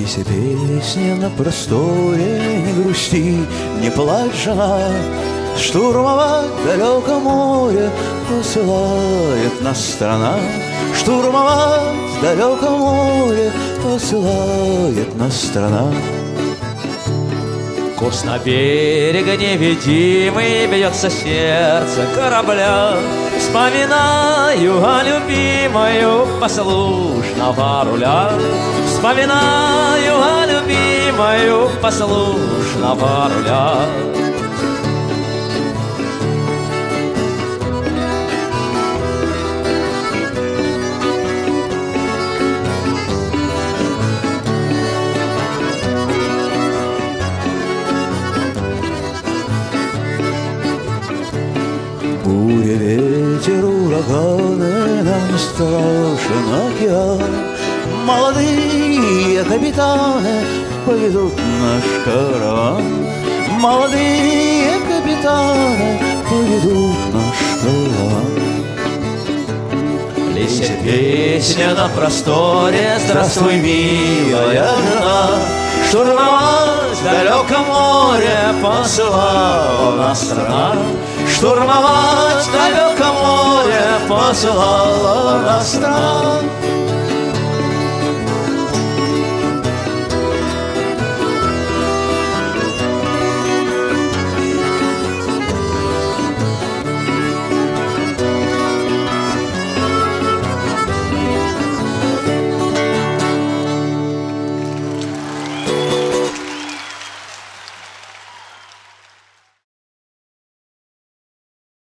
Лейся, песня на просторе, не грусти, не плачь, жена. Штурмовать далеко море посылает нас страна. Штурмовать далеко море посылает нас страна. Курс на берег невидимый, бьется сердце корабля. Вспоминаю о любимою послушного руля. Вспоминаю о любимою послушного руля. Буря, ветер, ураганы, нам не страшен океан. Молодые капитаны поведут наш караван. Молодые капитаны поведут наш караван. Лейся, песня на просторе, здравствуй, милая жена. Штурмовать в далеком море посылала нас страна. Штурмовать в далеком море посылала нас страна.